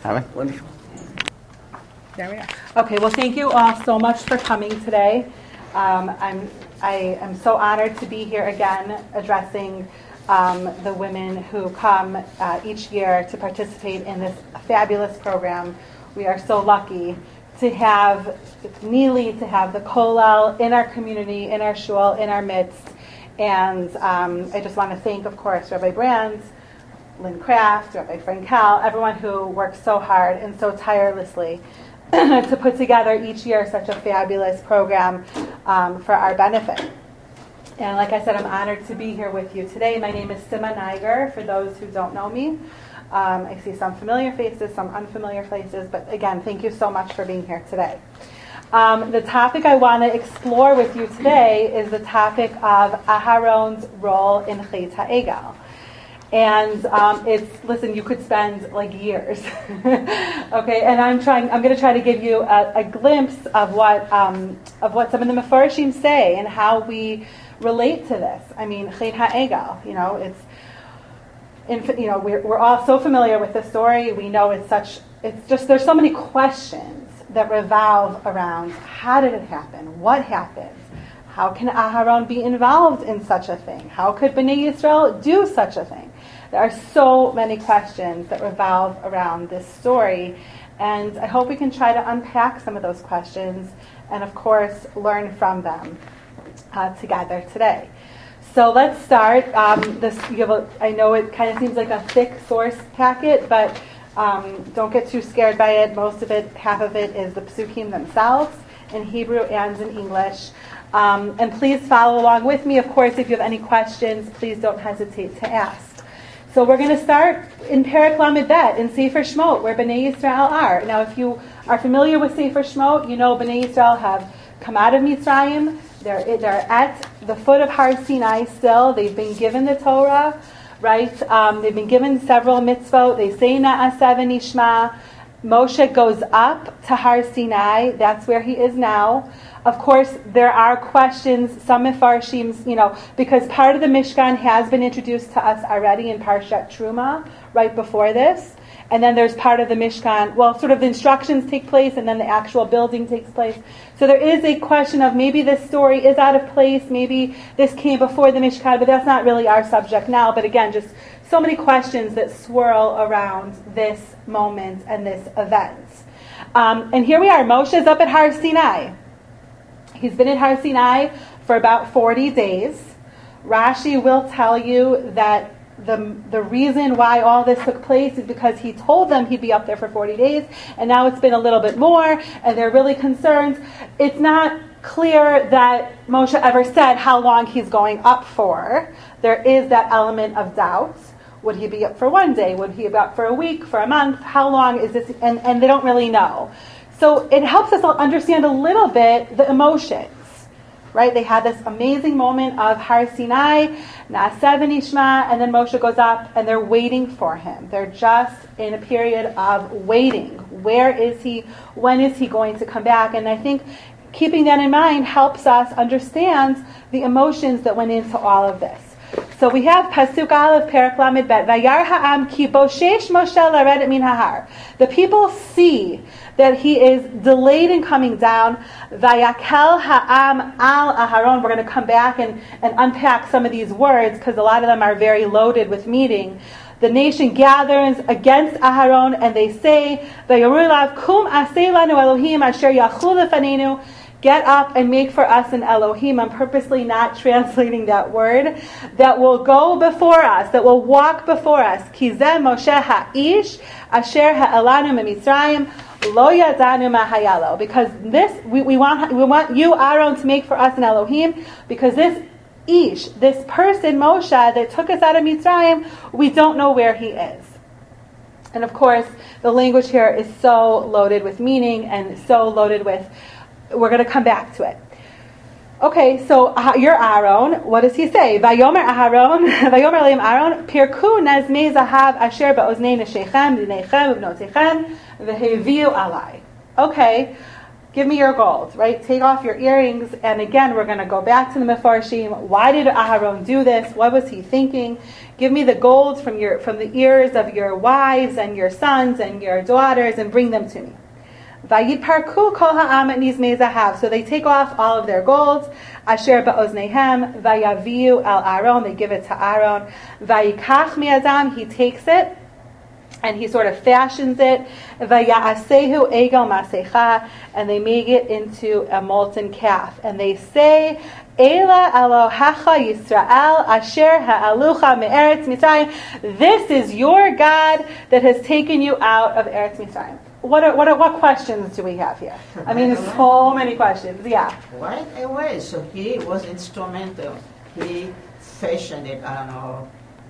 Wonderful. There we are. Okay, well, thank you all so much for coming today. I am so honored to be here again addressing the women who come each year to participate in this fabulous program. We are so lucky to have Neely, to have the Kollel in our community, in our shul, in our midst. And I just want to thank, of course, Rabbi Brands, Lynn Kraft, Rabbi Frankel, everyone who works so hard and so tirelessly to put together each year such a fabulous program for our benefit. And like I said, I'm honored to be here with you today. My name is Sima Niger, for those who don't know me. I see some familiar faces, some unfamiliar faces, but again, thank you so much for being here today. The topic I want to explore with you today is the topic of Aharon's role in Chet HaEgel. And listen, you could spend like years. Okay, and I'm going to try to give you a glimpse of what some of the Mefarshim say and how we relate to this. I mean, Chet HaEgel, we're all so familiar with the story. We know there's so many questions that revolve around how did it happen? What happened? How can Aharon be involved in such a thing? How could Bnei Yisrael do such a thing? There are so many questions that revolve around this story, and I hope we can try to unpack some of those questions and, of course, learn from them together today. So let's start. I know it kind of seems like a thick source packet, but don't get too scared by it. Most of it, half of it, is the psukim themselves in Hebrew and in English. And please follow along with me. Of course, if you have any questions, please don't hesitate to ask. So we're going to start in Perek Lamed Bet, in Sefer Shemot, where Bnei Yisrael are. Now, if you are familiar with Sefer Shemot, you know Bnei Yisrael have come out of Mitzrayim. They're at the foot of Har Sinai still. They've been given the Torah, right? They've been given several mitzvot. They say Na'aseh v'nishma. Moshe goes up to Har Sinai. That's where he is now. Of course, there are questions, some Mefarshim, because part of the Mishkan has been introduced to us already in Parshat Truma, right before this. And then there's part of the Mishkan, sort of the instructions take place and then the actual building takes place. So there is a question of maybe this story is out of place, maybe this came before the Mishkan, but that's not really our subject now. But again, just so many questions that swirl around this moment and this event. And here we are, Moshe is up at Har Sinai. He's been at Har Sinai for about 40 days. Rashi will tell you that the reason why all this took place is because he told them he'd be up there for 40 days, and now it's been a little bit more, and they're really concerned. It's not clear that Moshe ever said how long he's going up for. There is that element of doubt. Would he be up for one day? Would he be up for a week, for a month? How long is this? And they don't really know. So it helps us understand a little bit the emotions, right? They had this amazing moment of Har Sinai, Na'aseh v'nishma, and then Moshe goes up and they're waiting for him. They're just in a period of waiting. Where is he? When is he going to come back? And I think keeping that in mind helps us understand the emotions that went into all of this. So we have Pasuk Aleph, Perek Lamed Bet. Vayar ha'am ki boshesh Moshe laredet min hahar. The people see that he is delayed in coming down. Vayakel ha'am al Aharon. We're going to come back and unpack some of these words because a lot of them are very loaded with meaning. The nation gathers against Aharon and they say, Vayoru lav kum aseh lanu Elohim asher yachlu lefanenu. Get up and make for us an Elohim. I'm purposely not translating that word. That will go before us, that will walk before us. Kizeh Moshe ha'ish asher ha'elanu miMitzrayim lo yadanu ma hayalo. Because we want you, Aaron, to make for us an Elohim. Because this ish, this person Moshe that took us out of Mitzrayim, we don't know where he is. And of course, the language here is so loaded with meaning and so loaded with. We're going to come back to it. Okay, so you're Aaron. What does he say? Vayomer Aharon, Vayomer Leim Aaron, Pirku nazmei zahav asher ba'oznei neshechem, b'neichem, b'bnotechem, v'heviu alai. Okay, give me your gold, right? Take off your earrings. And again, we're going to go back to the Mefarshim. Why did Aharon do this? What was he thinking? Give me the gold from the ears of your wives and your sons and your daughters and bring them to me. Vayitparku kol ha'am et nizmei zahav. So they take off all of their gold. Asher ba'oznehem vayaviu el Aaron. They give it to Aaron. Vayikach mi'adam. He takes it and he sort of fashions it. Vaya'asehu egel masecha. And they make it into a molten calf. And they say, Ela Elohecha Yisrael Asher Ha'alucha Me'eretz Mitzrayim. This is your God that has taken you out of Eretz Mitzrayim. What questions do we have here? I mean, there's so many questions. Yeah. Right away. So he was instrumental. He fashioned it. I don't know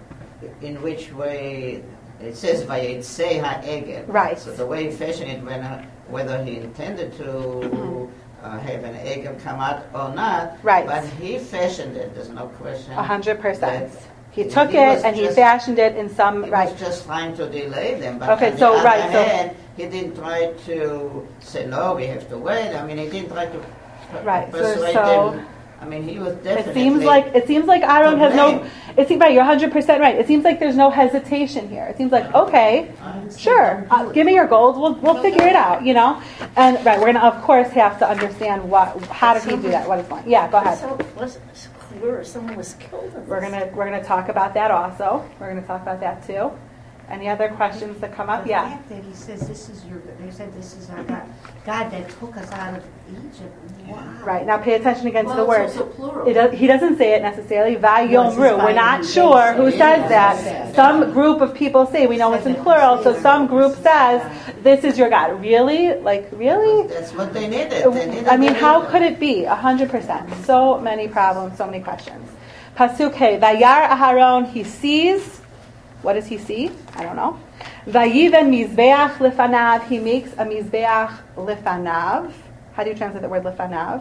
in which way. It says Vayitzei Ha'egel. Right. So the way he fashioned it, whether he intended to have an egel come out or not. Right. But he fashioned it. There's no question. 100%. He took it and he fashioned it in some. He right. was just trying to delay them. But okay. on So the other right. hand, he didn't try to say no. We have to wait. I mean, he didn't try to persuade them. I mean, he was definitely. It seems like Aaron has no. It seems right. You're 100% right. It seems like there's no hesitation here. It seems like okay, sure, give me your gold. We'll figure it out. You know, and right. We're gonna of course have to understand how did he do that? What is going? Yeah, go ahead. So was clear someone was killed. We're gonna talk about that also. We're gonna talk about that too. Any other questions that come up? The Yeah. fact that he says this is your, they said this is our God, God that took us out of Egypt. Wow. Right. Now pay attention again to the word. It's also plural. He doesn't say it necessarily. Vayomru. No, We're not sure who says that. Some group of people say, we know it's in plural, so some group says, this is your God. Really? Like, really? That's what they needed. I mean, how could it be? 100%. So many problems, so many questions. Pasuk Hey. Vayar Aharon, he sees. What does he see? I don't know. Vayiven mizbeach lefanav. He makes a mizbeach lefanav. How do you translate the word lefanav?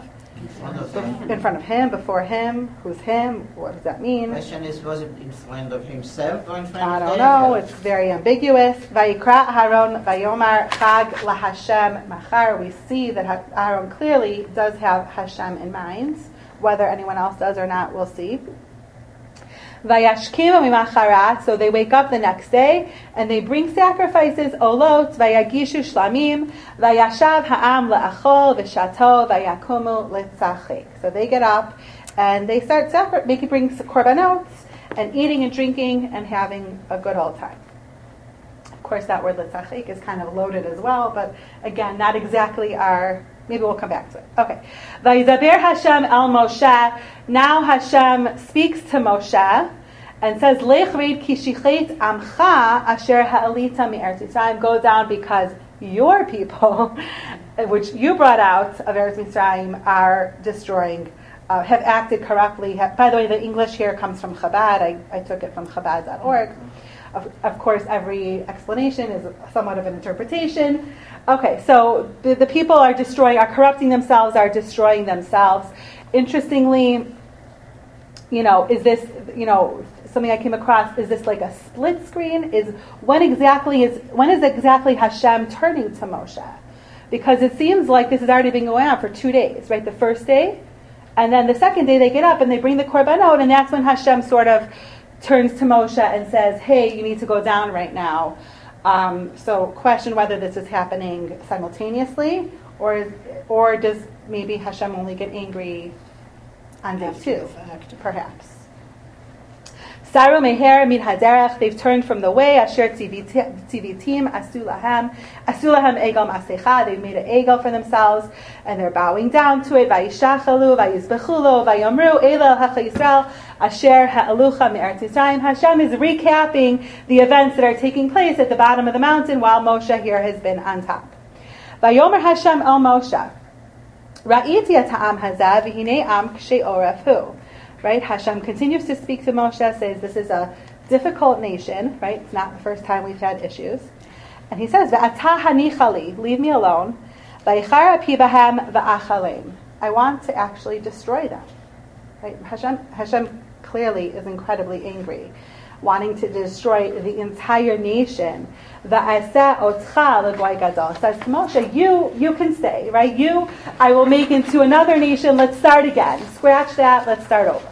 In front of him, before him. Who's him? What does that mean? The question is, was it in front of himself or in front I of don't David? know. It's very ambiguous. Vayikra Aharon vayomar chag lahashem machar. We see that Aaron clearly does have Hashem in mind. Whether anyone else does or not, we'll see. Vayashkimu mimacharat, so they wake up the next day and they bring sacrifices, olot, vayagishu shlamim, vayashav ha'am la'achol, v'shato, vayakumu litzachik. So they get up and they start bring korbanot and eating and drinking and having a good old time. Of course, that word litzachik is kind of loaded as well, but again, not exactly our. Maybe we'll come back to it. Okay. Vayidaber Hashem el Moshe. Now Hashem speaks to Moshe and says, Lech reid ki shichet amcha asher ha'alita mi'eretz Mitzrayim. Go down because your people, which you brought out of Eretz Mitzrayim, are destroying, have acted corruptly. By the way, the English here comes from Chabad. I took it from Chabad.org. Of course, every explanation is somewhat of an interpretation. Okay, so the people are corrupting themselves, are destroying themselves. Interestingly, is this, something I came across, is this like a split screen? When is exactly Hashem turning to Moshe? Because it seems like this has already been going on for 2 days, right? The first day, and then the second day they get up and they bring the korbanot, and that's when Hashem sort of turns to Moshe and says, hey, you need to go down right now. So question whether this is happening simultaneously, or does maybe Hashem only get angry on day 2, perhaps. Saru meher min haderech, they've turned from the way. Asher tzivitim asu lahem egel masecha, they've made an egel for themselves, and they're bowing down to it. Vayishachalu, vayizbechulo, vayomru, Eila hacha Yisrael, asher ha'alucha me'eretz Yisrael. Hashem is recapping the events that are taking place at the bottom of the mountain while Moshe here has been on top. Vayomer Hashem el Moshe, ra'iti ata'am hazeh v'hinei am k'shei oref hu. Right? Hashem continues to speak to Moshe, says this is a difficult nation, right? It's not the first time we've had issues. And he says, V'ata hanichali, leave me alone. V'yichar api bahem v'achalem. I want to actually destroy them. Right? Hashem clearly is incredibly angry. wanting to destroy the entire nation. Va'aseh otcha l'goy gadol. Says to Moshe, you can stay, right? I will make into another nation. Let's start again. Scratch that. Let's start over.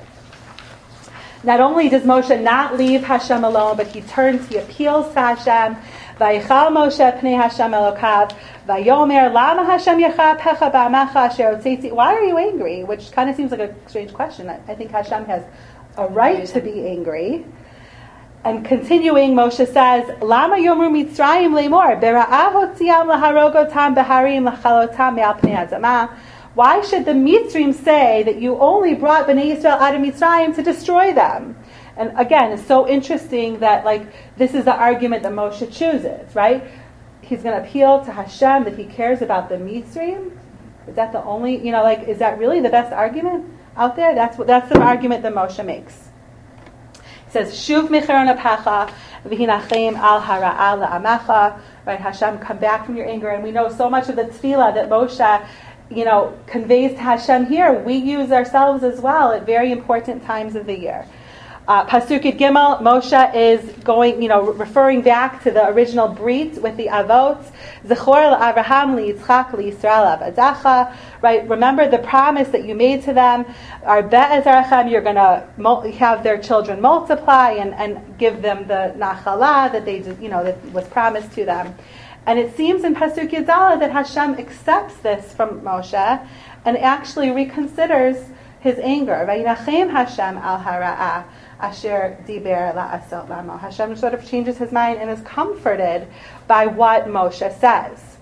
Not only does Moshe not leave Hashem alone, but he appeals to Hashem. Vayichal Moshe pnei Hashem elokav. Vayomer lama Hashem yachapecha ba'amacha asher hotzeti. Why are you angry? Which kind of seems like a strange question. I think Hashem has a right to be angry. And continuing, Moshe says, Lama yomru Mitzrayim le'mor bera'ah hotziam laharogotam beharim lachalotam me'al pnei hazamah. Why should the Mitzrayim say that you only brought Bnei Yisrael out of Mitzrayim to destroy them? And again, it's so interesting that this is the argument that Moshe chooses, right? He's going to appeal to Hashem that he cares about the Mitzrayim. Is that the only, is that really the best argument out there? That's the argument that Moshe makes. He says, Shuv micharon apacha v'hinachem al hara'ah la'amacha. Right, Hashem, come back from your anger. And we know so much of the tefillah that Moshe conveys to Hashem here, we use ourselves as well at very important times of the year. Pasuk Gimel, Moshe is going, referring back to the original brit with the avot. Zechor l'Avraham li'Yitzchak li'Yisrael avadacha. Right, remember the promise that you made to them. Arbe ezarachem, you're going to have their children multiply and give them the nachala that they, that was promised to them. And it seems in Pasuk Yudala that Hashem accepts this from Moshe and actually reconsiders his anger. Vayinachem Hashem al hara'ah asher diber la'asot lamo. Hashem sort of changes his mind and is comforted by what Moshe says.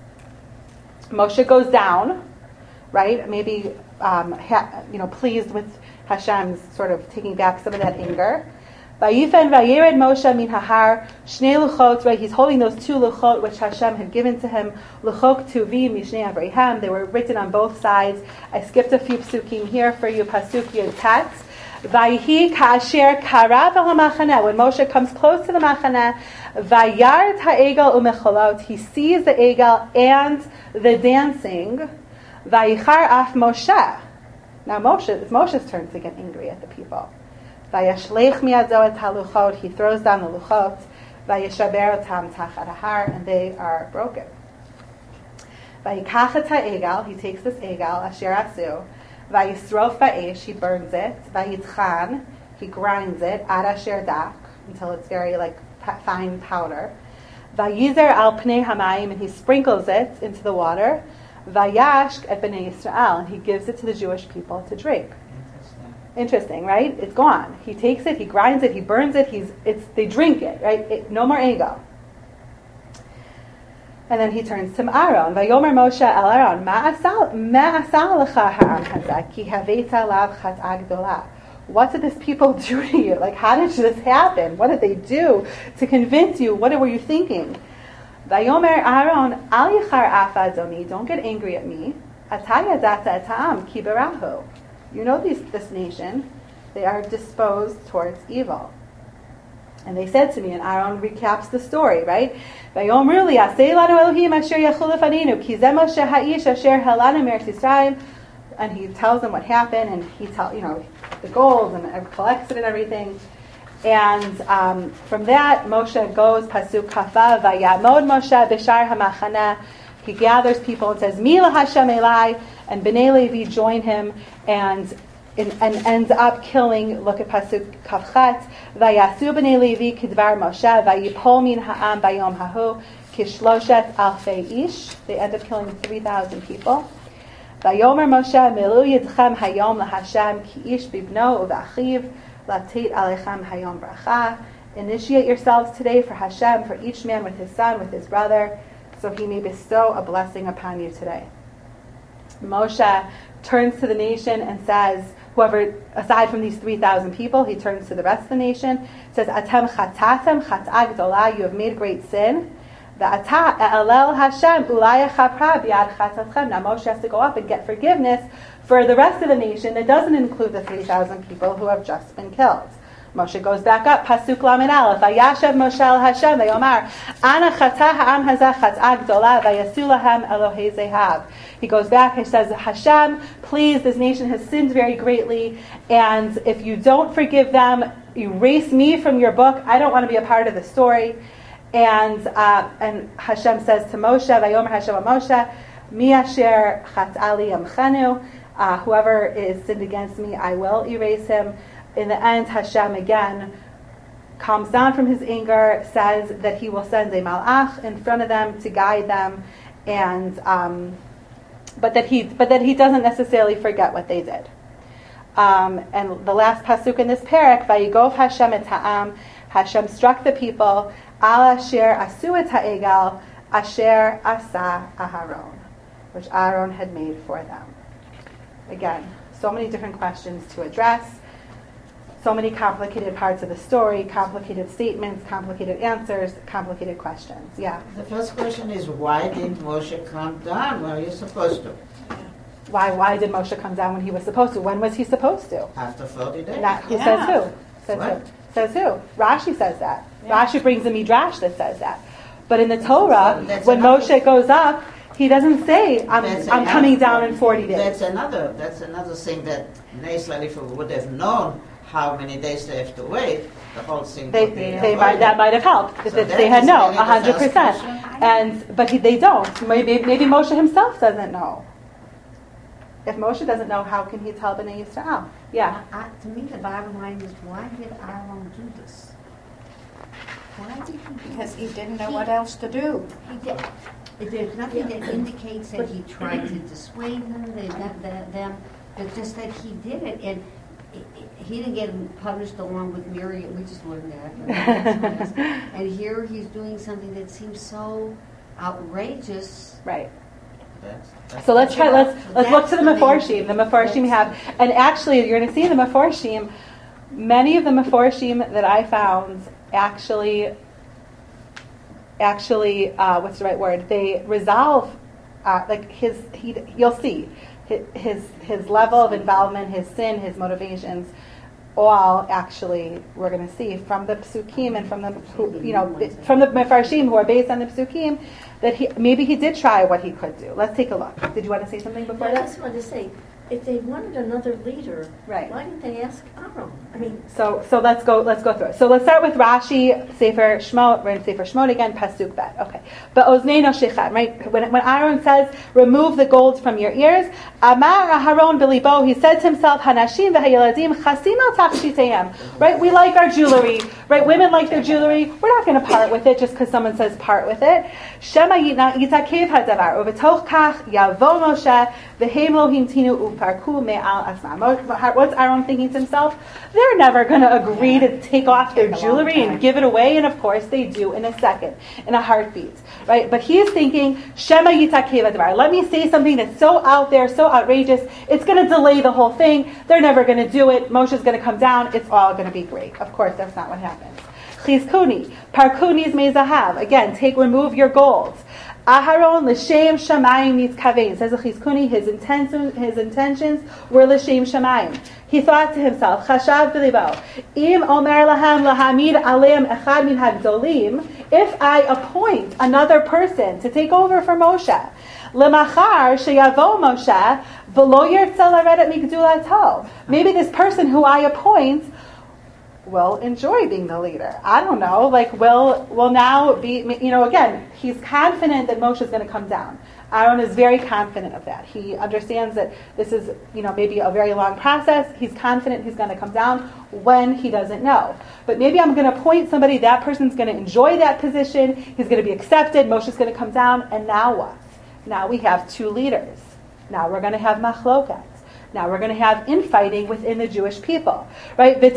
Moshe goes down, right? Maybe pleased with Hashem's sort of taking back some of that anger. Vayifen vayered Moshe min hahar shnei luchot. Right, he's holding those two luchot which Hashem had given to him. Luchot tuvim mishnei Avraham. They were written on both sides. I skipped a few psukim here for you. Pasuk Yud Tet. Vayihi kaasher karav el hamachaneh. When Moshe comes close to the machaneh, vayard ha'egel umecholot. He sees the egel and the dancing. Vayichar af Moshe. Now it's Moshe's turn to get angry at the people. Vayashlech miado et haluchot. He throws down the luchot. Vayishaber otam tachat hahar, and they are broken. Vayikach et ha'egel. He takes this egel asher asu. Vayisrof ba'esh. He burns it. Vayitchan. He grinds it ad asher dak until it's very fine powder. Vayizer al pnei hamayim, and he sprinkles it into the water. Vayashk et bnei Yisrael, and he gives it to the Jewish people to drink. Interesting, right? It's gone. He takes it, he grinds it, he burns it. They drink it, right? No more ego. And then he turns to Aaron. Vayomer Moshe el Aaron, ma'asal lecha ha'am hazeh ki haveta lav chat'ah gdolah. What did this people do to you? How did this happen? What did they do to convince you? What were you thinking? Vayomer Aaron al yichar af adoni. Don't get angry at me. Ataya data et ha'am ki berahu. You know this nation, they are disposed towards evil. And they said to me, and Aaron recaps the story, right? Vayomru li aseh lanu Elohim asher yachul lefanenu ki ze Moshe ha'ish asher halanu me'eretz Yisrael. And he tells them what happened, and he tells the gold and collects it and everything. And from that, Moshe goes pasuk kafa vayamod Moshe b'shar hamachaneh. He gathers people and says, Mila Hashem Elai, and Bnei Levi join him and ends up killing, look at Pasuk Kavchat, Vayasu Bnei Levi Kidvar Moshe, Vayipol Min Ha'am Bayom Hahu, Kishloshet Alfei Ish. They end up killing 3,000 people. Vayomer Moshe, Milu Yidchem Hayom LaHashem, Ki Ish Bibno Uvachiv, Latit Alechem Hayom Bracha. Initiate yourselves today for Hashem, for each man with his son, with his brother, so he may bestow a blessing upon you today. Moshe turns to the nation and says, whoever, aside from these 3,000 people, he turns to the rest of the nation, says, Atem chatatem chat'ah gdolah, you have made great sin. V'ata e'alel Hashem ulai chapra b'yad chatatchem. Now Moshe has to go up and get forgiveness for the rest of the nation that doesn't include the 3,000 people who have just been killed. Moshe goes back up, Pasuk Lamed Aleph, Vayashav Moshe el Hashem, Vayomar, Ana chata ha'am hazeh chat'ah gdola, vayasu lahem Elohei zehav. He goes back, he says, Hashem, please, this nation has sinned very greatly, and if you don't forgive them, erase me from your book. I don't want to be a part of the story. And Hashem says to Moshe, Vayomer Hashem Moshe, Mi asher chat'ali yamchenu, whoever is sinned against me, I will erase him. In the end, Hashem again calms down from his anger, says that he will send a malach in front of them to guide them, and but that he doesn't necessarily forget what they did. And the last pasuk in this parak, Vayigov Hashem et ha'am, Hashem struck the people, Al asher asu et ha'egal, asher asa Aharon, which Aaron had made for them. Again, so many different questions to address. So many complicated parts of the story, complicated statements, complicated answers, complicated questions. Yeah. The first question is, why didn't Moshe come down when he was supposed to? Why did Moshe come down when he was supposed to? When was he supposed to? After 40 days. Says who? Says who? Rashi says that. Yeah. Rashi brings a midrash that says that. But in the Torah, when Moshe goes up, he doesn't say, I'm coming down in 40 days. That's another thing that Israel, if would have known how many days they have to wait, the whole thing that might have helped if they had known 100%. But they don't. Maybe Moshe himself doesn't know. If Moshe doesn't know, how can he tell Bnei Yisrael? Yeah. To me, the bottom line is, why did Aaron do this? Why did he do Because he didn't know what else to do. He did. There's nothing that indicates that he tried to dissuade them, but just that he did it. And he didn't get punished along with Miriam. We just learned that. And here he's doing something that seems so outrageous. Right. So let's look to the Meforshim. The Meforshim have, and actually you're going to see in the Meforshim, many of the Meforshim that I found actually, what's the right word? They resolve, you'll see his level of involvement, his sin, his motivations, all actually we're going to see from the Psukim and from the Mefarshim who are based on the Psukim that maybe he did try what he could do. Let's take a look. Did you want to say something before that? I just wanted to say, if they wanted another leader, right, why didn't they ask Aaron? I mean, so let's go through it. So let's start with Rashi, Sefer Shemot. We're in Sefer Shemot again, Pasuk Bet. Okay, but Oznei no shechem, right? When Aaron says, "Remove the gold from your ears," Amar Aharon b'libo, he said to himself, "Hanashim v'hayeladim chasim al tachshiteihem." Right? We like our jewelry. Right? Women like their jewelry. We're not going to part with it just because someone says part with it. Shema yitakev hadavar uvetoch kach yavo Moshe v'hem lo himtinu uparku me'al asma. What's Aaron thinking to himself? They're never going to agree to take off their jewelry and give it away, and of course they do in a second, in a heartbeat, right? But he is thinking, Shema yitakev hadavar. Let me say something that's so out there, so outrageous. It's going to delay the whole thing. They're never going to do it. Moshe's going to come down. It's all going to be great. Of course, that's not what happens. Chizkuni, parkunis mezahav. Again, remove your gold. Aharon l'shem shamayim nitkavein. Says the Chizkuni, his intentions were l'shem shamayim. He thought to himself, chashav b'libo, im omer lahem lahamid aleim echad min hagdolim. If I appoint another person to take over for Moshe, lemachar sheyavo Moshe v'lo yirtza laredet migdulato. Maybe this person who I appoint will enjoy being the leader. I don't know, will now be, again, he's confident that Moshe is going to come down. Aaron is very confident of that. He understands that this is, maybe a very long process. He's confident he's going to come down when he doesn't know. But maybe I'm going to appoint somebody, that person's going to enjoy that position, he's going to be accepted, Moshe's going to come down, and now what? Now we have two leaders. Now we're going to have machloket. Now we're going to have infighting within the Jewish people, right? Maybe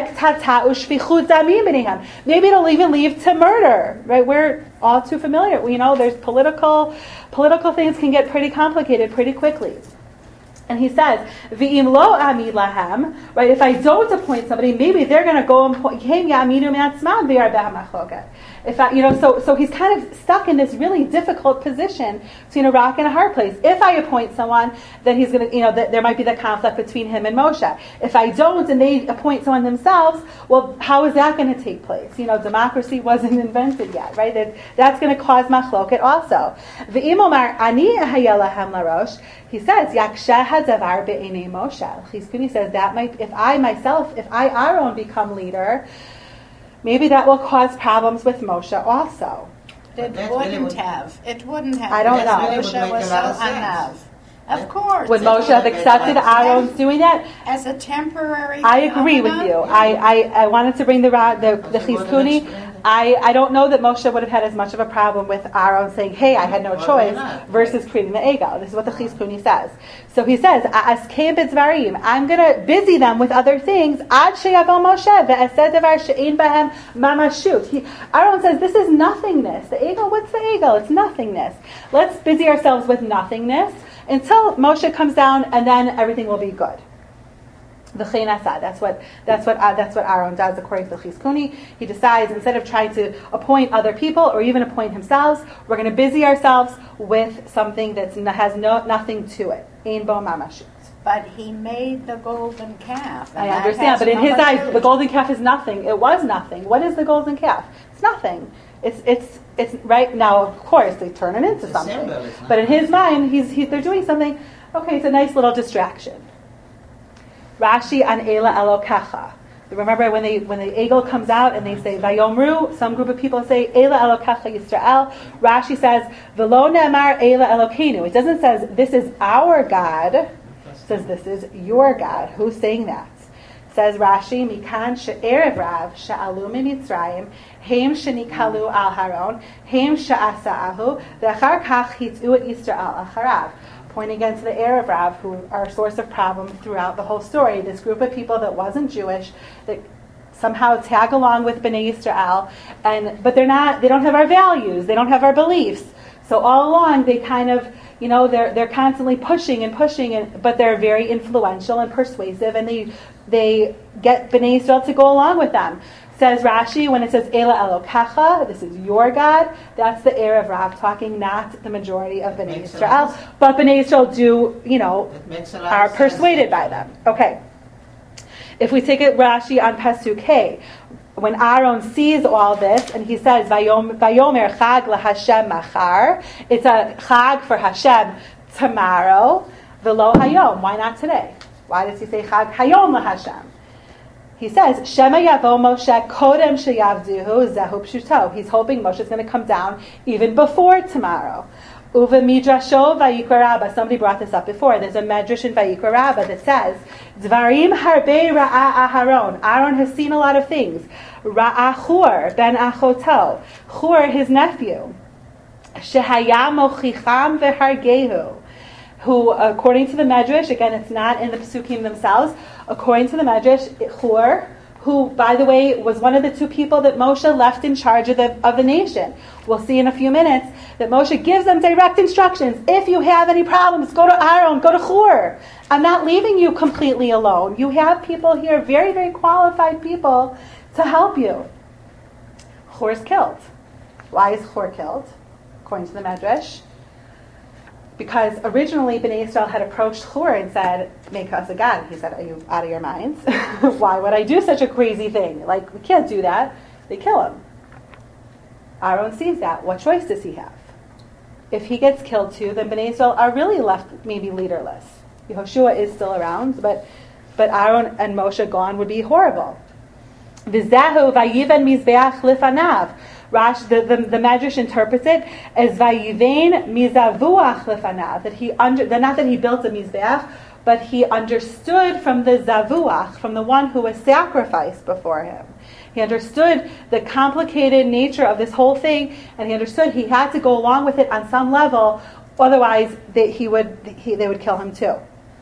it'll even lead to murder, right? We're all too familiar. There's political things can get pretty complicated pretty quickly. And he says, "V'im lo amid lahem," right? If I don't appoint somebody, maybe they're going to go and appoint. So he's kind of stuck in this really difficult position between a rock and a hard place. If I appoint someone, then he's going to, there might be the conflict between him and Moshe. If I don't, and they appoint someone themselves, well, how is that going to take place? Democracy wasn't invented yet, right? That's going to cause machloket also. V'imomar ani ahaya lahem larosh. He says, Yaksha hadavar be'enei Moshe. Chizkuni says that might, if I Aaron become leader, maybe that will cause problems with Moshe also. It wouldn't have. I don't know. Moshe was so anav. Of course. Would Moshe have accepted Aaron's doing that? As a temporary I agree with you. I wanted to bring the Chizkuni. I don't know that Moshe would have had as much of a problem with Aaron saying, hey, I had no choice, versus creating the Egel. This is what the Chizkuni says. So he says, I'm going to busy them with other things. Aaron says, this is nothingness. The Egel, what's the Egel? It's nothingness. Let's busy ourselves with nothingness until Moshe comes down, and then everything will be good. The Chinasa. That's what Aaron does according to the Chizkuni. He decides, instead of trying to appoint other people or even appoint himself, we're going to busy ourselves with something that has nothing to it. Ein bo mamashut. But he made the golden calf. I understand, but in his eyes, the golden calf is nothing. It was nothing. What is the golden calf? It's nothing. It's right now. Of course, they turn it into something. But in his mind, they're doing something. Okay, it's a nice little distraction. Rashi an Ela Elokecha. Remember when the Egel comes out and they say Vayomru, some group of people say Ela Elokecha Yisrael. Rashi says V'lo ne'amar Ela Elokeinu. It doesn't say this is our God. It says this is your God. Who's saying that? Says Rashi, Mikan she'erev rav she'alu mitzrayim heim shenikalu al haron heim she'asa'ahu ve'achar kach hitzu et Yisrael acharav. Pointing again to the Erev Rav, who are a source of problem throughout the whole story. This group of people that wasn't Jewish, that somehow tag along with Bnei Yisrael, but they don't have our values, they don't have our beliefs. So all along, they kind of, they're constantly pushing, but they're very influential and persuasive, and they get Bnei Yisrael to go along with them. Says Rashi, when it says Ela Elokecha, this is your God, that's the Erev Rav talking, not the majority of Bnei Yisrael. But Bnei Yisrael do, are persuaded by them. Okay. If we take it Rashi on Pasuk Hey, when Aaron sees all this, and he says, Vayomer Chag LaHashem Machar, it's a Chag for Hashem tomorrow, V'lo Hayom. Why not today? Why does he say Chag Hayom LaHashem? He says, Shema Yavo Moshe Kodem Sheyavduhu Zehu Pshuto. He's hoping Moshe's going to come down even before tomorrow. Uva Midrasho Vayikra Rabba. Somebody brought this up before. There's a Medrash in Vayikra Rabba that says, Dvarim Harbe Ra'a Aharon. Aaron has seen a lot of things. Ra'a Chur Ben Achoto. Chur, his nephew. Shehaya Mochicham Vehargehu. Who, according to the Medrash, again, it's not in the Pesukim themselves, according to the Medrash, Chur, who, by the way, was one of the two people that Moshe left in charge of the nation. We'll see in a few minutes that Moshe gives them direct instructions. If you have any problems, go to Aaron, go to Chur. I'm not leaving you completely alone. You have people here, very, very qualified people, to help you. Chur's killed. Why is Chur killed? According to the Medrash, because originally Bnei Yisrael had approached Chur and said, make us a god. He said, are you out of your minds? Why would I do such a crazy thing? We can't do that. They kill him. Aaron sees that. What choice does he have? If he gets killed too, then Bnei Yisrael are really left maybe leaderless. Yehoshua is still around, but Aaron and Moshe gone would be horrible. V'zehu vayiven mizbeach lifanav. The Medrash interprets it as vayivein mizavuach lefanav, not that he built a mizbeach, but he understood from the zavuach, from the one who was sacrificed before him. He understood the complicated nature of this whole thing, and he understood he had to go along with it on some level, otherwise they would kill him too.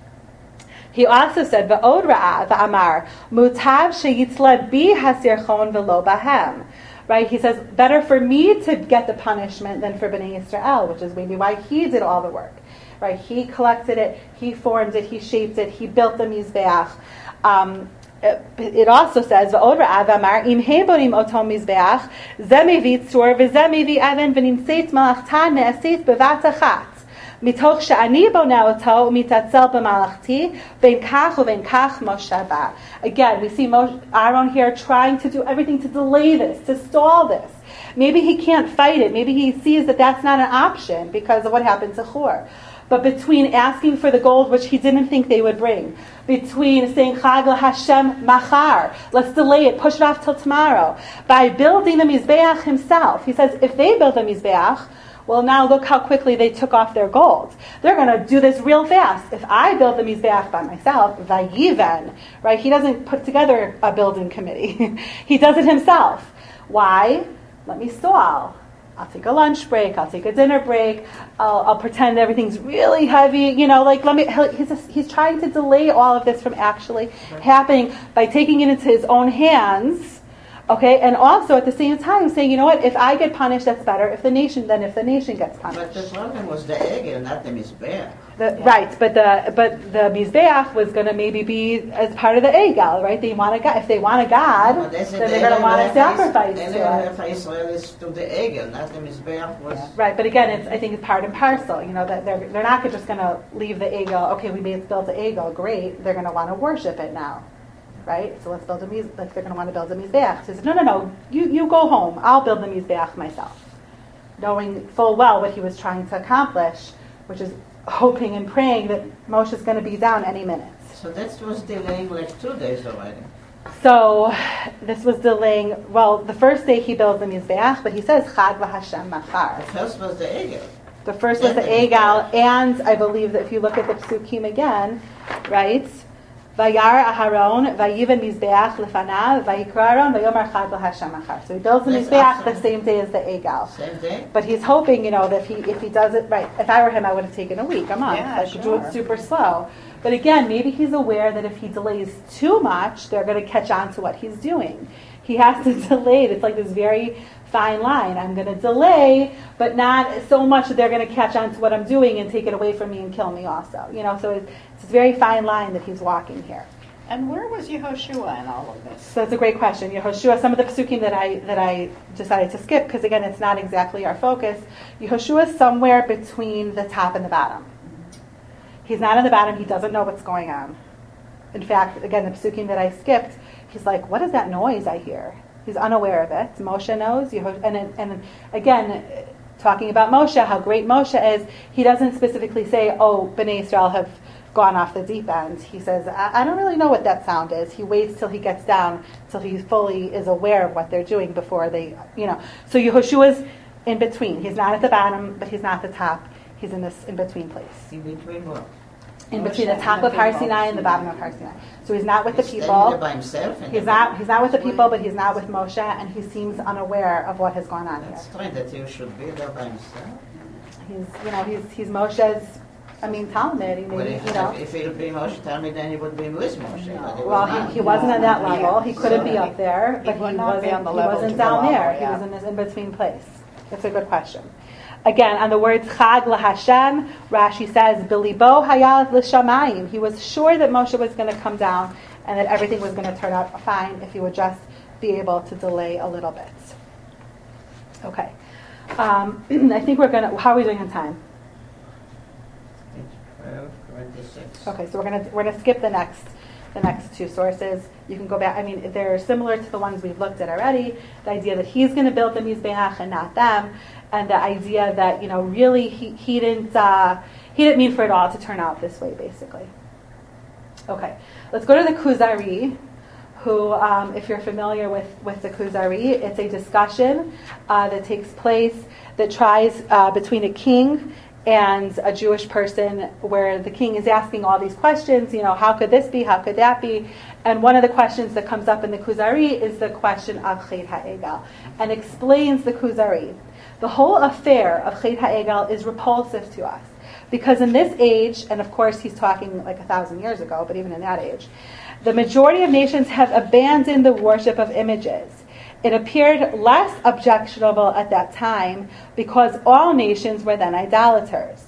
He also said, "Va'od ra'a va'amar mutav sheyitzla bi hasirchon v'lo bahem." Right? He says, better for me to get the punishment than for Bnei Yisrael, which is maybe why he did all the work. Right? He collected it, he formed it, he shaped it, he built the Mizbeach. it also says, "V'od ra'av amar im hebonim oto mizbeach ze mevi tzur v'ze mevi even v'nimtzeit malachta ne'asit bevat achat mitoch she'ani bona oto mitatzel b'malachti vein kach uvein kach Moshe ba." Again, we see Aaron here trying to do everything to delay this, to stall this. Maybe he can't fight it. Maybe he sees that that's not an option because of what happened to Hur. But between asking for the gold, which he didn't think they would bring, between saying Chag Hashem Machar, let's delay it, push it off till tomorrow, by building the Mizbeach himself, he says, if they build the Mizbeach, well, now look how quickly they took off their gold. They're going to do this real fast. If I build the Mizbeach by myself, Vayiven, right? He doesn't put together a building committee. He does it himself. Why? Let me stall. I'll take a lunch break. I'll take a dinner break. I'll pretend everything's really heavy. He's trying to delay all of this from actually happening by taking it into his own hands. Okay, and also at the same time saying, you know what? If I get punished, that's better. If the nation gets punished. But the problem was the egel, not the mizbeach. Right, but the mizbeach was going to maybe be as part of the egel, right? They want a god. If they want a god, then they're going to want to sacrifice to it. Israelis to the egel, not the mizbeach was. Yeah. Right, but again, I think it's part and parcel. You know that they're not just going to leave the egel. Okay, we built the egel, great. They're going to want to worship it now. Right? So let's build a mizbeach. Like they're going to want to build a mizbeach. He says, no. You go home. I'll build the mizbeach myself. Knowing full well what he was trying to accomplish, which is hoping and praying that Moshe is going to be down any minute. So that was delaying like 2 days already. So this was delaying. Well, the first day he builds the mizbeach, but he says Chag v'Hashem Machar. The first was the egel. The first was the egel, and I believe that if you look at the psukim again, right? Vayar Aharon, vayiven mizbeach lefanav, vayikra Aaron, vayomer Chag l'Hashem Machar. So he builds the mizbeach the same day as the egel. Same day. But he's hoping, that if he does it right, if I were him, I would have taken a week, a month. I should do it super slow. But again, maybe he's aware that if he delays too much, they're going to catch on to what he's doing. He has to delay. It's like this very fine line. I'm going to delay, but not so much that they're going to catch on to what I'm doing and take it away from me and kill me also. So it's a very fine line that he's walking here. And where was Yehoshua in all of this? So that's a great question. Yehoshua, some of the psukim that I decided to skip, because again, it's not exactly our focus. Yehoshua is somewhere between the top and the bottom. He's not on the bottom. He doesn't know what's going on. In fact, again, the psukim that I skipped, he's like, what is that noise I hear? He's unaware of it. Moshe knows. And again, talking about Moshe, how great Moshe is, he doesn't specifically say, oh, Bnei Israel have gone off the deep end. He says, I don't really know what that sound is. He waits till he gets down, till he fully is aware of what they're doing before they, So Yehoshua's in between. He's not at the bottom, but he's not at the top. He's in this in-between place. In between what? In between the top of Har Sinai and the bottom of Har Sinai. So he's not with the people. Standing there by himself. He's not with the people, but he's not with Moshe, and he seems unaware of what has gone on That's here. strange that he should be there by himself. He's Moshe's. Talmud. Well, if he'll be Moshe Talmud, then he would be with Moshe. No. Well, he wasn't on that level. He couldn't be up there, but he wasn't down there. He was in this in-between place. That's a good question. Again, on the words Chag LaHashem, Rashi says, Bilibo hayal l'shamayim. He was sure that Moshe was going to come down and that everything was going to turn out fine if he would just be able to delay a little bit. Okay. I think we're going to, how are we doing on time? 12:26. Okay, so we're gonna skip the next two sources. You can go back. I mean, they're similar to the ones we've looked at already. The idea that he's going to build the mizbeach and not them, and the idea that really he didn't mean for it all to turn out this way, basically. Okay, let's go to the Kuzari, who, if you're familiar with the Kuzari, it's a discussion that takes place that tries between a king and a Jewish person, where the king is asking all these questions, how could this be, how could that be? And one of the questions that comes up in the Kuzari is the question of Chet HaEgel, and explains the Kuzari. The whole affair of Chet HaEgel is repulsive to us, because in this age, and of course he's talking like 1,000 years ago, but even in that age, the majority of nations have abandoned the worship of images. It appeared less objectionable at that time because all nations were then idolaters.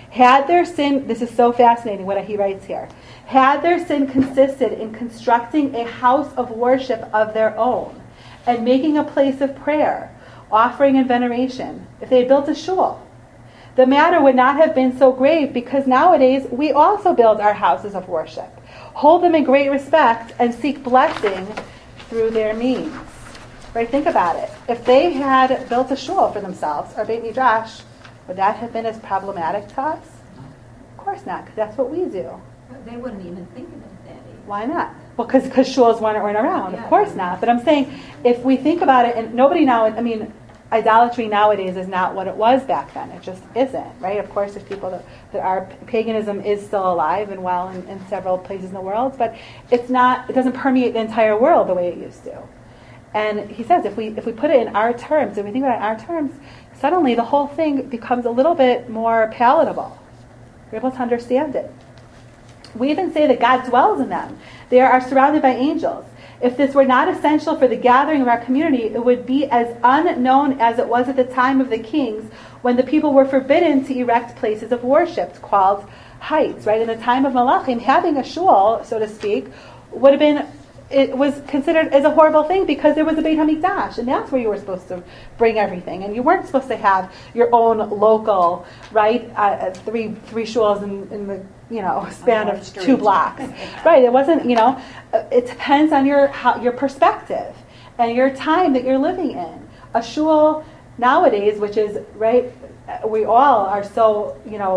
Had their sin, this is so fascinating what he writes here, had their sin consisted in constructing a house of worship of their own and making a place of prayer, offering and veneration, if they had built a shul, the matter would not have been so grave, because nowadays we also build our houses of worship, hold them in great respect, and seek blessing through their means. Right? Think about it. If they had built a shul for themselves, or Beit Midrash, would that have been as problematic to us? Of course not, because that's what we do. They wouldn't even think of it that age. Why not? Well, because shuls weren't around. Yeah. Of course not. But I'm saying, if we think about it, and nobody now, I mean, idolatry nowadays is not what it was back then. It just isn't, right? Of course, there's people that are, paganism is still alive and well in several places in the world, but it's not, it doesn't permeate the entire world the way it used to. And he says, if we put it in our terms, if we think about it in our terms, suddenly the whole thing becomes a little bit more palatable. We're able to understand it. We even say that God dwells in them. They are surrounded by angels. If this were not essential for the gathering of our community, it would be as unknown as it was at the time of the kings, when the people were forbidden to erect places of worship called heights. Right? In the time of Malachim, having a shul, so to speak, would have been, it was considered as a horrible thing, because there was a Beit HaMikdash, and that's where you were supposed to bring everything, and you weren't supposed to have your own local, right, three shuls in the span of 2 blocks, right? It wasn't, it depends on your perspective and your time that you're living in. A shul nowadays, which is right, we all are so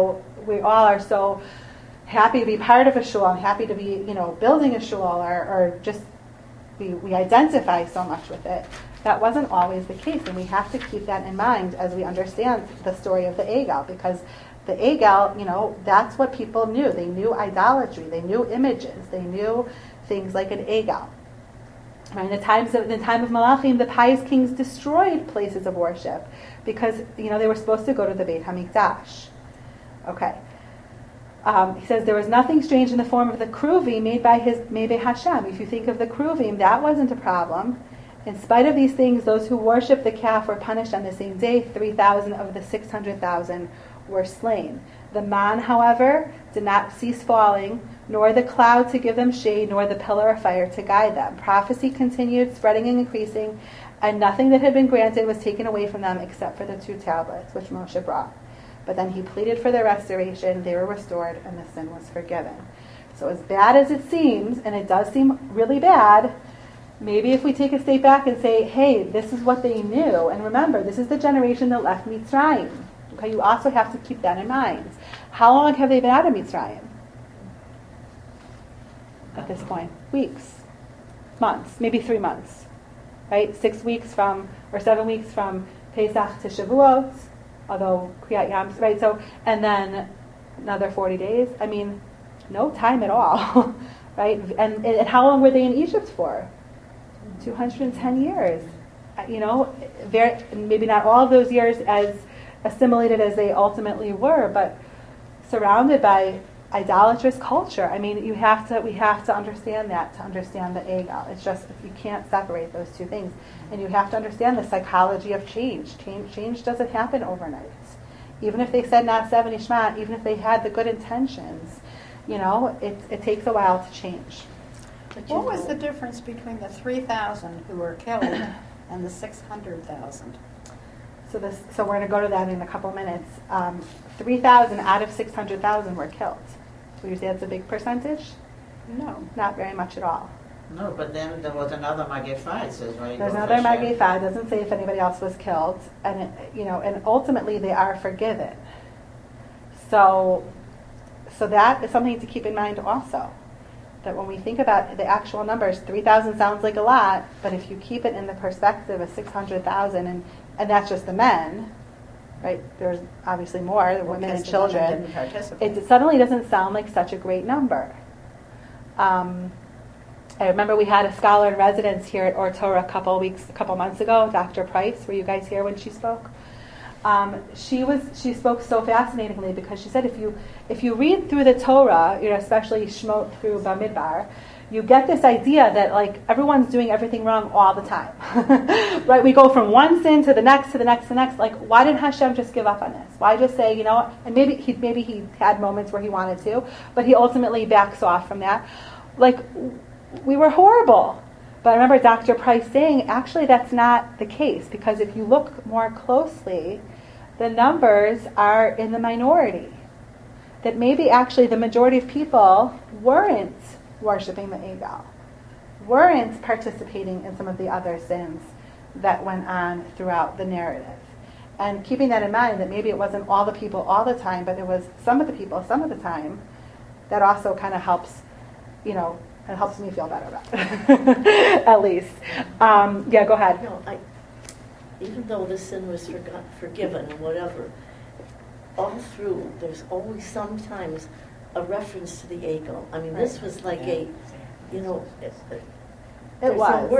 happy to be part of a shul, and happy to be, building a shul, or just we identify so much with it. That wasn't always the case, and we have to keep that in mind as we understand the story of the Egal, because the Egal, that's what people knew. They knew idolatry, they knew images, they knew things like an Egal. Right? In the time of Malachim, the pious kings destroyed places of worship because they were supposed to go to the Beit HaMikdash. Okay. He says there was nothing strange in the form of the kruvim made by Hashem. If you think of the kruvim, that wasn't a problem. In spite of these things, those who worshipped the calf were punished on the same day. 3,000 of the 600,000 were slain. The man, however, did not cease falling, nor the cloud to give them shade, nor the pillar of fire to guide them. Prophecy continued, spreading and increasing, and nothing that had been granted was taken away from them except for the 2 tablets which Moshe brought. But then he pleaded for their restoration, they were restored, and the sin was forgiven. So as bad as it seems, and it does seem really bad, maybe if we take a step back and say, hey, this is what they knew, and remember, this is the generation that left Mitzrayim. Okay, you also have to keep that in mind. How long have they been out of Mitzrayim? At this point? Weeks. Months. Maybe 3 months. Right? 7 weeks from Pesach to Shavuot, although Kriyat Yam, right? So, and then another 40 days. I mean, no time at all. Right? And how long were they in Egypt for? 210 years. Maybe not all of those years as assimilated as they ultimately were, but surrounded by idolatrous culture. I mean, we have to understand that to understand the Egal. It's just, you can't separate those two things. And you have to understand the psychology of change. Change doesn't happen overnight. Even if they said Na'aseh v'nishma, even if they had the good intentions, it takes a while to change. What was the difference between the 3,000 who were killed and the 600,000? So we're going to go to that in a couple minutes. 3,000 out of 600,000 were killed. Would you say that's a big percentage? No. Not very much at all. No, but then there was another Magifah, it says, right? There's another Magifah. It doesn't say if anybody else was killed. And, and ultimately they are forgiven. So that is something to keep in mind also. That when we think about the actual numbers, 3,000 sounds like a lot, but if you keep it in the perspective of 600,000, and that's just the men, right? There's obviously more, the women and children. It suddenly doesn't sound like such a great number. I remember we had a scholar in residence here at Or Torah a couple months ago, Dr. Price. Were you guys here when she spoke? She spoke so fascinatingly because she said if you read through the Torah, especially Shemot through Bamidbar, you get this idea that like everyone's doing everything wrong all the time. Right? We go from one sin to the next, to the next, to the next. Like, why didn't Hashem just give up on this? Why just say, you know what? And maybe he had moments where he wanted to, but he ultimately backs off from that. Like, we were horrible. But I remember Dr. Price saying, actually, that's not the case, because if you look more closely, the numbers are in the minority. That maybe actually the majority of people weren't worshiping the Egal, weren't participating in some of the other sins that went on throughout the narrative. And keeping that in mind, that maybe it wasn't all the people all the time, but it was some of the people some of the time, that also kind of helps, it helps me feel better about it, at least. Yeah, go ahead. No, even though the sin was forgiven and whatever, all through, there's always sometimes a reference to the Egel. I mean, this was like it was. It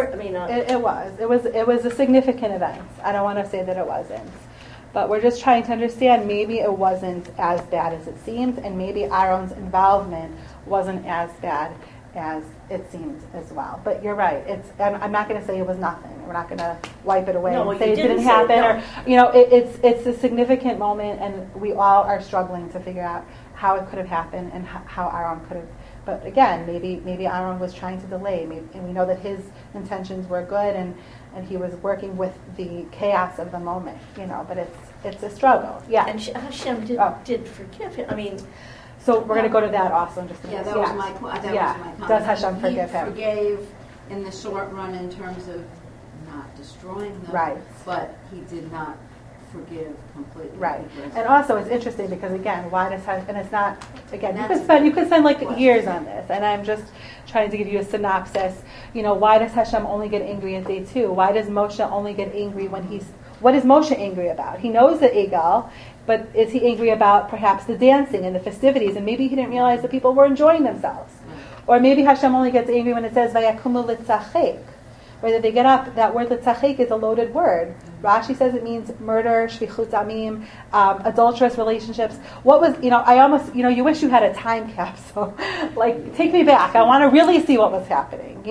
was a significant event. I don't want to say that it wasn't. But we're just trying to understand maybe it wasn't as bad as it seems, and maybe Aaron's involvement wasn't as bad as it seemed as well. But you're right. And I'm not going to say it was nothing. We're not going to wipe it away and say it didn't happen. No. Or it's a significant moment, and we all are struggling to figure out how it could have happened and how Aaron could have. But again, maybe Aaron was trying to delay, and we know that his intentions were good, and he was working with the chaos of the moment. But it's a struggle. Yeah. And Hashem did forgive him. I mean. So we're going to go to that also in just a minute. That was my comment. Does Hashem forgive him? He forgave in the short run in terms of not destroying them, right? But he did not forgive completely. Right. And also it's interesting because again, why does Hashem, and it's not, again, you could spend like years on this, and I'm just trying to give you a synopsis. Why does Hashem only get angry at day 2? Why does Moshe only get angry what is Moshe angry about? He knows the Egal, but is he angry about perhaps the dancing and the festivities, and maybe he didn't realize that people were enjoying themselves? Or maybe Hashem only gets angry when it says Vayakumu litzachek, whether they get up. That word litzachek is a loaded word. Rashi says it means murder, shvichut damim, adulterous relationships. What was, I almost, you wish you had a time capsule. Like, take me back. I want to really see what was happening,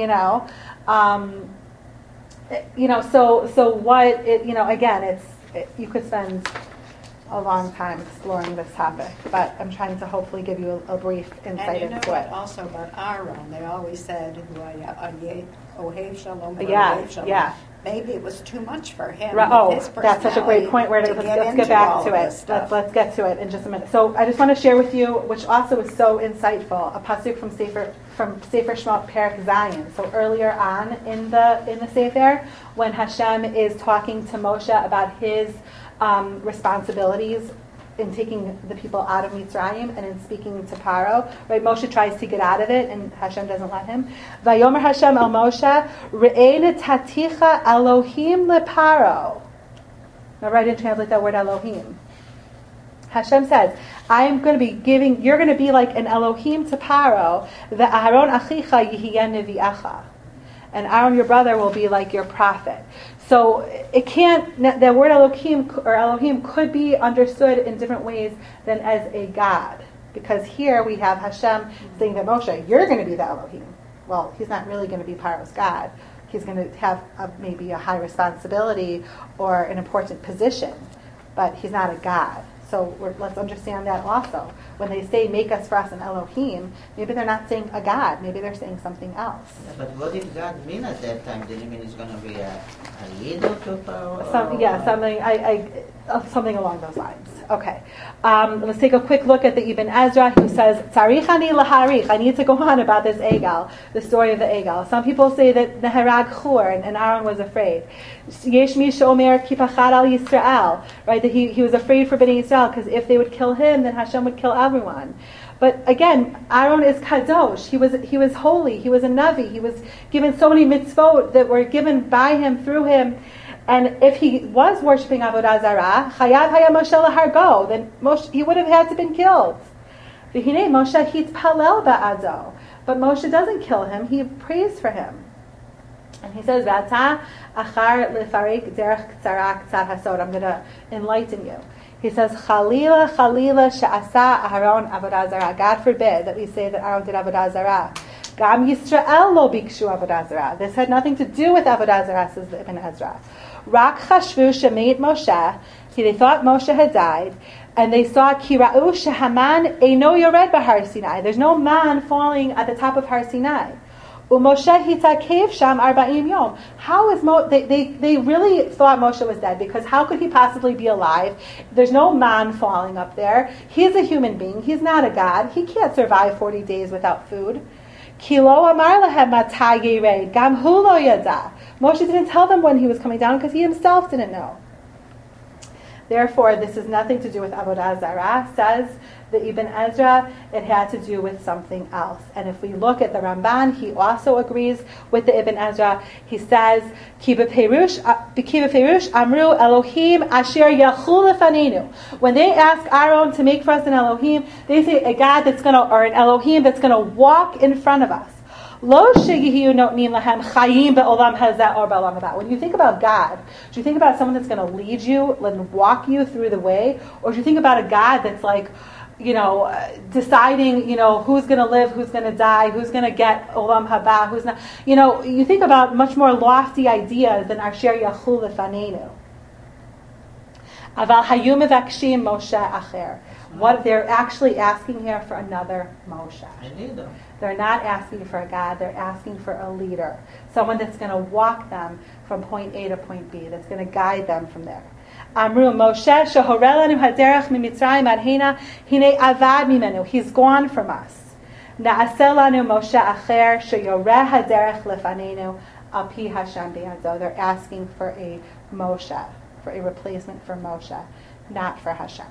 So what, again, you could spend a long time exploring this topic, but I'm trying to hopefully give you a brief insight into it. And what also about Aaron, they always said, Ohev Shalom, yeah. Maybe it was too much for him. That's such a great point. Let's get back to it. Let's get to it in just a minute. So I just want to share with you, which also is so insightful, a pasuk from Sefer Shemot Perek Zayin. So earlier on in the Sefer, when Hashem is talking to Moshe about his responsibilities in taking the people out of Mitzrayim and in speaking to Paro, right? Moshe tries to get out of it, and Hashem doesn't let him. Vayomer Hashem el Moshe, Re'ei netaticha Elohim leparo. Now, I didn't translate that word Elohim. Hashem says, you're going to be like an Elohim to Paro, the Aharon achicha yihiyeh nevi'echa. And Aaron, your brother, will be like your prophet. So it can't, the word Elohim could be understood in different ways than as a God. Because here we have Hashem saying to Moshe, you're going to be the Elohim. Well, he's not really going to be Paro's God. He's going to have maybe a high responsibility or an important position, but he's not a God. So let's understand that also. When they say, make us for us an Elohim, maybe they're not saying a God. Maybe they're saying something else. Yeah, but what did God mean at that time? Did he mean he's going to be a leader to Pharaoh? Something along those lines. Okay. Let's take a quick look at the Ibn Ezra, who says, Tzarich ani laharich. I need to go on about this Egal, the story of the Egal. Some people say that Neherag Chur, and Aaron was afraid. Yesh mi she'omer ki pachad al Yisrael, right? That he was afraid for Bnei Yisrael, because if they would kill him, then Hashem would kill everyone. But again, Aaron is kadosh. He was holy. He was a navi. He was given so many mitzvot that were given by him, through him. And if he was worshiping Avodah Zarah, chayav haya Moshe lahargo, then he would have had to been killed. V'hinei Moshe hitpalel ba'ado, but Moshe doesn't kill him; he prays for him, and he says, "V'ata achar lefarik derech tzara k'tzad hasod." I'm going to enlighten you. He says, "Chalila she'asa Aaron Avodah Zarah." God forbid that we say that Aaron did Avodah Zarah. Gam Yisrael lo bikshu avodah zarah. This had nothing to do with avodah zarah, says the Ibn Ezra. Rak chashvu shemeit Moshe. They thought Moshe had died, and they saw kira'u shehaman eino yored b'Har Sinai. There's no man falling at the top of Har Sinai. Umoshe hitakev sham 40 yom. How is they really thought Moshe was dead, because how could he possibly be alive? There's no man falling up there. He's a human being. He's not a god. He can't survive 40 days without food. Kilo amar lahem matay yered gam hu lo yada. Moshe didn't tell them when he was coming down because he himself didn't know. Therefore, this has nothing to do with avodah zarah, says the Ibn Ezra. It had to do with something else. And if we look at the Ramban, he also agrees with the Ibn Ezra. He says, Ki b'perush amru Elohim asher yachul lefanenu. When they ask Aaron to make for us an Elohim, they say a God that's going to, or an Elohim that's going to walk in front of us. Lo sheyihu notnim lahem chayim be'olam hazeh or be'olam haba. When you think about God, do you think about someone that's going to lead you and walk you through the way, or do you think about a God that's like, deciding, who's going to live, who's going to die, who's going to get olam haba, who's not? You think about much more lofty ideas than asher yachul lefanenu. Aval hayu mevakshim Moshe acher. What they're actually asking here for another Moshe. They're not asking for a God, they're asking for a leader. Someone that's going to walk them from point A to point B, that's going to guide them from there. Amru Moshe shehorelanu haderech mimitzrayim adhena hine avad mimenu. He's gone from us. Na'aseh lanu Moshe acher sheyoreh haderech lefanenu al pi Hashem b'yado. They're asking for a Moshe, for a replacement for Moshe, not for Hashem.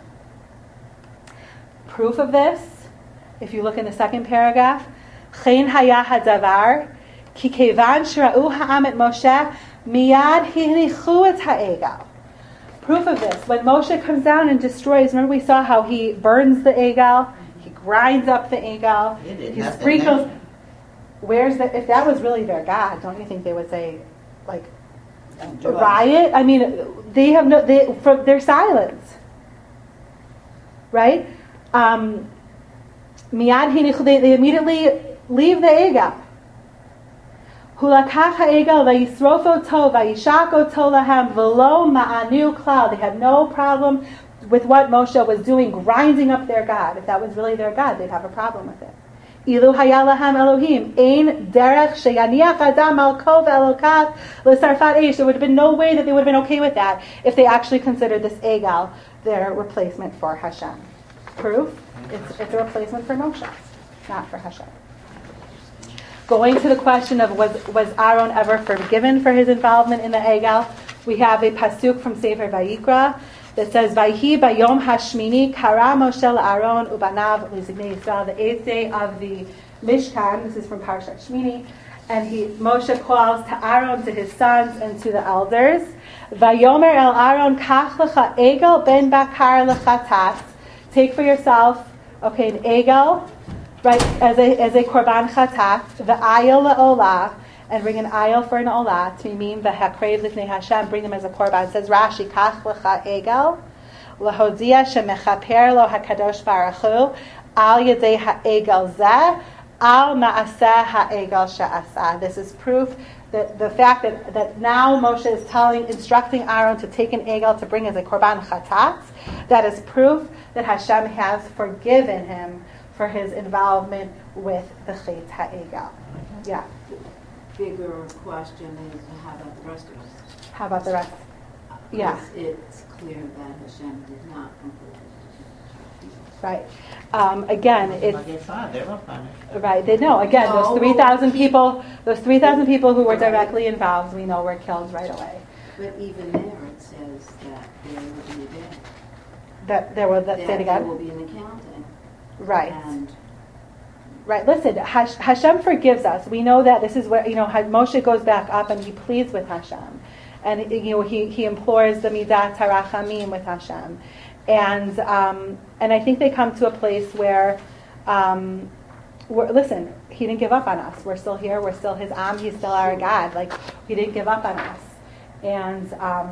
Proof of this, if you look in the second paragraph, Chen haya hadavar ki kevan shra'u ha'am et Moshe miyad hinichu et ha'egal. Proof of this, when Moshe comes down and destroys, remember we saw how he burns the egal, he grinds up the egal, he sprinkles. If that was really their God, don't you think they would say, riot? I mean, they have from their silence, right? They immediately leave the egal. Hulakach ha'egal vayisrofo tov vayishako lahem v'lo ma'anu klal. They had no problem with what Moshe was doing, grinding up their God. If that was really their God, they'd have a problem with it. Ilu haya lahem Elohim ein derech sheyaniach adam al kol ve'elokav l'sarfat eish. There would have been no way that they would have been okay with that if they actually considered this egal their replacement for Hashem. Proof? It's a replacement for Moshe, not for Hashem. Going to the question of was Aaron ever forgiven for his involvement in the Egal, we have a pasuk from Sefer Vayikra that says, Vayhi bayom hashmini kara Moshe Aaron ubanav lizignei Yisrael, the 8th day of the Mishkan. This is from Parshat Shmini. And Moshe calls to Aaron, to his sons, and to the elders. Vayomer el Aaron kach lecha Egal ben bakar lechatat. Take for yourself, an Egal, right, as a korban chatat, the ayil le'olah, and bring an ayil for an olah, timim v'hakrev lifnei Hashem, bring them as a korban. It says Rashi, kach lecha Egal, lehodia shemechaper lo hakadosh baruch hu, al yedei ha'egal zeh, al ma'aseh ha'egal she'asah. This is proof that the fact that now Moshe is instructing Aaron to take an Egal to bring as a korban chatat, that is proof that Hashem has forgiven him for his involvement with the Chet HaEgal. Yeah. Bigger question is, how about the rest of us? How about the rest? Yeah. It's clear that Hashem did not completely. Right. Again, They were punished. Right. They know. Again, those 3,000 people who were directly involved, we know were killed right away. But even there, it says that there will be a day. Say it again. There will be an accounting. Right. And right. Listen, Hashem forgives us. We know that. This is where Moshe goes back up and he pleads with Hashem, and he implores the midat harachamim with Hashem, and I think they come to a place where, listen, he didn't give up on us. We're still here. We're still his Am. He's still our God. He didn't give up on us, and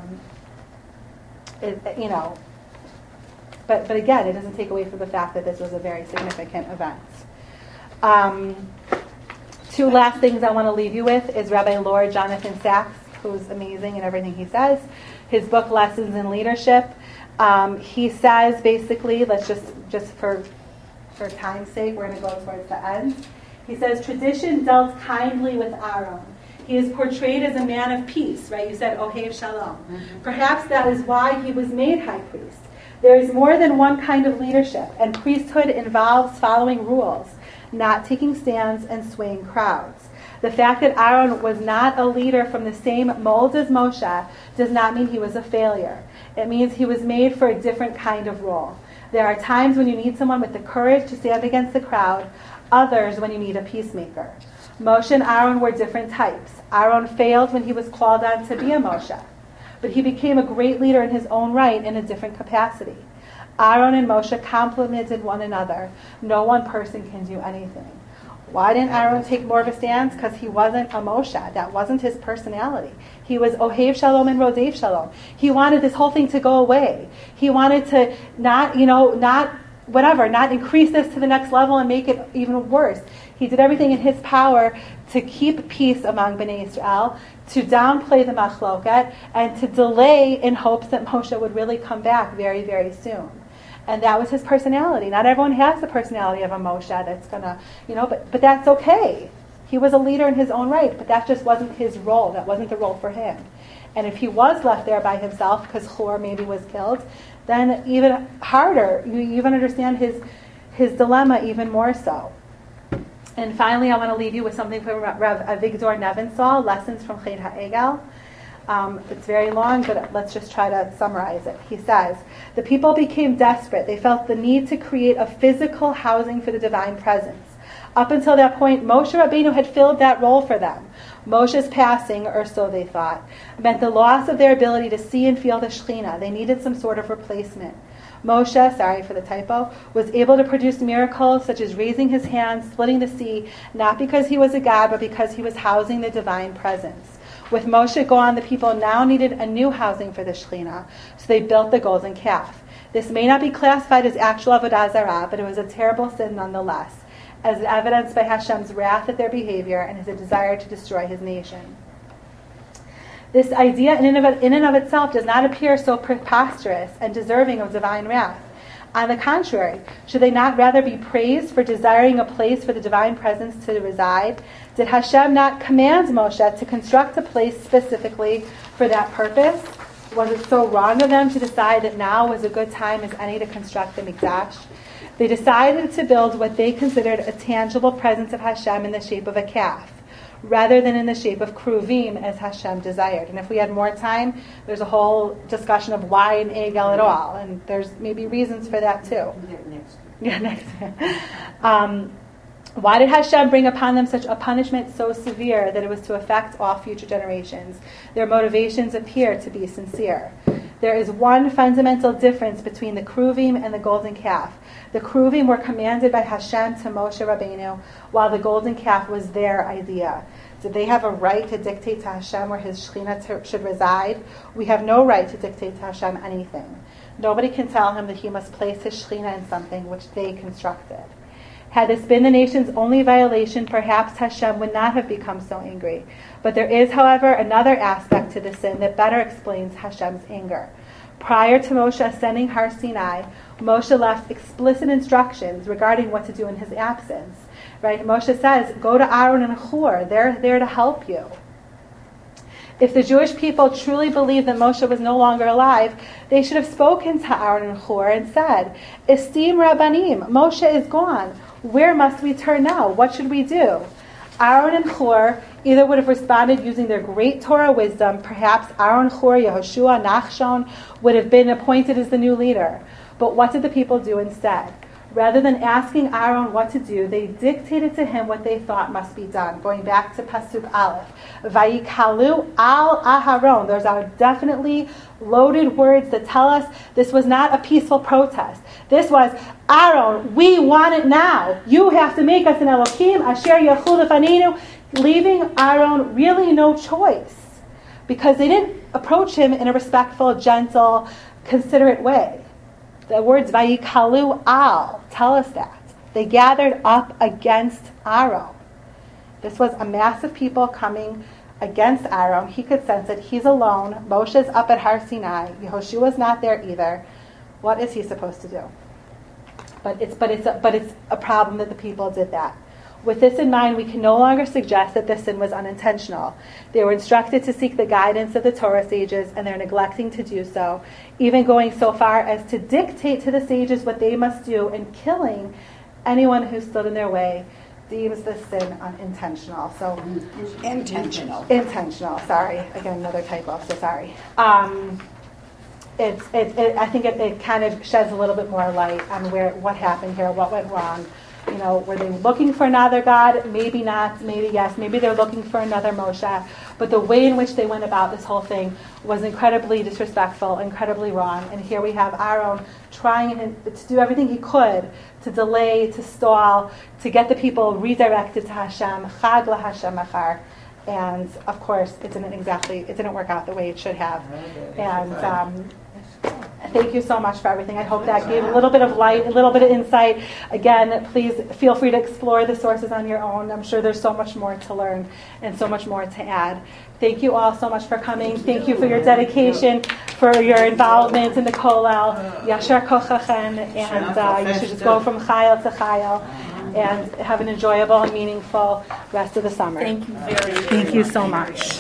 But again, it doesn't take away from the fact that this was a very significant event. Two last things I want to leave you with is Rabbi Lord Jonathan Sachs, who's amazing in everything he says. His book, Lessons in Leadership. He says, basically, let's just for time's sake, we're going to go towards the end. He says, tradition dealt kindly with Aaron. He is portrayed as a man of peace, right? You said, Ohev Shalom. Mm-hmm. Perhaps that is why he was made high priest. There is more than one kind of leadership, and priesthood involves following rules, not taking stands and swaying crowds. The fact that Aaron was not a leader from the same mold as Moshe does not mean he was a failure. It means he was made for a different kind of role. There are times when you need someone with the courage to stand against the crowd, others when you need a peacemaker. Moshe and Aaron were different types. Aaron failed when he was called on to be a Moshe, but he became a great leader in his own right in a different capacity. Aaron and Moshe complemented one another. No one person can do anything. Why didn't Aaron take more of a stance? Because he wasn't a Moshe. That wasn't his personality. He was Ohev Shalom and Rodef Shalom. He wanted this whole thing to go away. He wanted to not increase this to the next level and make it even worse. He did everything in his power to keep peace among Bnei Israel, to downplay the machloket, and to delay in hopes that Moshe would really come back very, very soon. And that was his personality. Not everyone has the personality of a Moshe that's going to, but that's okay. He was a leader in his own right, but that just wasn't his role. That wasn't the role for him. And if he was left there by himself because Hur maybe was killed, then even harder. You even understand his dilemma even more so. And finally, I want to leave you with something from Rav Avigdor Nebenzahl, Lessons from Ched HaEgel. It's very long, but let's just try to summarize it. He says, the people became desperate. They felt the need to create a physical housing for the divine presence. Up until that point, Moshe Rabbeinu had filled that role for them. Moshe's passing, or so they thought, meant the loss of their ability to see and feel the Shekhinah. They needed some sort of replacement. Moshe, sorry for the typo, was able to produce miracles such as raising his hand, splitting the sea, not because he was a god, but because he was housing the divine presence. With Moshe gone, the people now needed a new housing for the Shekhinah, so they built the golden calf. This may not be classified as actual Avodah Zarah, but it was a terrible sin nonetheless, as evidenced by Hashem's wrath at their behavior and his desire to destroy his nation. This idea in and of itself does not appear so preposterous and deserving of divine wrath. On the contrary, should they not rather be praised for desiring a place for the divine presence to reside? Did Hashem not command Moshe to construct a place specifically for that purpose? Was it so wrong of them to decide that now was a good time as any to construct the Mikdash? They decided to build what they considered a tangible presence of Hashem in the shape of a calf, rather than in the shape of kruvim as Hashem desired. And if we had more time, there's a whole discussion of why an egel at all, and there's maybe reasons for that too. Next. Why did Hashem bring upon them such a punishment so severe that it was to affect all future generations? Their motivations appear to be sincere. There is one fundamental difference between the kruvim and the golden calf. The kruvim were commanded by Hashem to Moshe Rabbeinu, while the golden calf was their idea. Did they have a right to dictate to Hashem where his Shekhinah should reside? We have no right to dictate to Hashem anything. Nobody can tell him that he must place his Shekhinah in something which they constructed. Had this been the nation's only violation, perhaps Hashem would not have become so angry. But there is, however, another aspect to the sin that better explains Hashem's anger. Prior to Moshe ascending Har Sinai, Moshe left explicit instructions regarding what to do in his absence. Right? Moshe says, go to Aaron and Hur. They're there to help you. If the Jewish people truly believed that Moshe was no longer alive, they should have spoken to Aaron and Hur and said, Esteem Rabbanim, Moshe is gone. Where must we turn now? What should we do? Aaron and Hur either would have responded using their great Torah wisdom. Perhaps Aaron, Hur, Yehoshua, Nachshon would have been appointed as the new leader. But what did the people do instead? Rather than asking Aaron what to do, they dictated to him what they thought must be done. Going back to Pasuk Aleph, Vayikalu al Aharon. Those are definitely loaded words that tell us this was not a peaceful protest. This was, Aaron, we want it now. You have to make us an Elohim, Asher Yachul Lefaninu, leaving Aaron really no choice. Because they didn't approach him in a respectful, gentle, considerate way. The words Vayikalu al tell us that. They gathered up against Aaron. This was a mass of people coming against Aaron. He could sense it. He's alone. Moshe's up at Har Sinai. Yehoshua's not there either. What is he supposed to do? But it's a problem that the people did that. With this in mind, we can no longer suggest that this sin was unintentional. They were instructed to seek the guidance of the Torah sages, and they're neglecting to do so, even going so far as to dictate to the sages what they must do, and killing anyone who stood in their way deems this sin unintentional. So intentional. Sorry, again another typo. So sorry. I think it kind of sheds a little bit more light on what happened here, what went wrong. Were they looking for another God? Maybe not, maybe yes. Maybe they're looking for another Moshe. But the way in which they went about this whole thing was incredibly disrespectful, incredibly wrong. And here we have Aaron trying to do everything he could to delay, to stall, to get the people redirected to Hashem, Chag LaHashem Achar. And of course, it didn't work out the way it should have. And thank you so much for everything. I hope that gave a little bit of light, a little bit of insight. Again, please feel free to explore the sources on your own. I'm sure there's so much more to learn and so much more to add. Thank you all so much for coming. Thank you for your dedication, for your involvement in the Kollel. Yashar Kochachem. And you should just go from Chayil to Chayil and have an enjoyable and meaningful rest of the summer. Thank you very much. Thank you so much.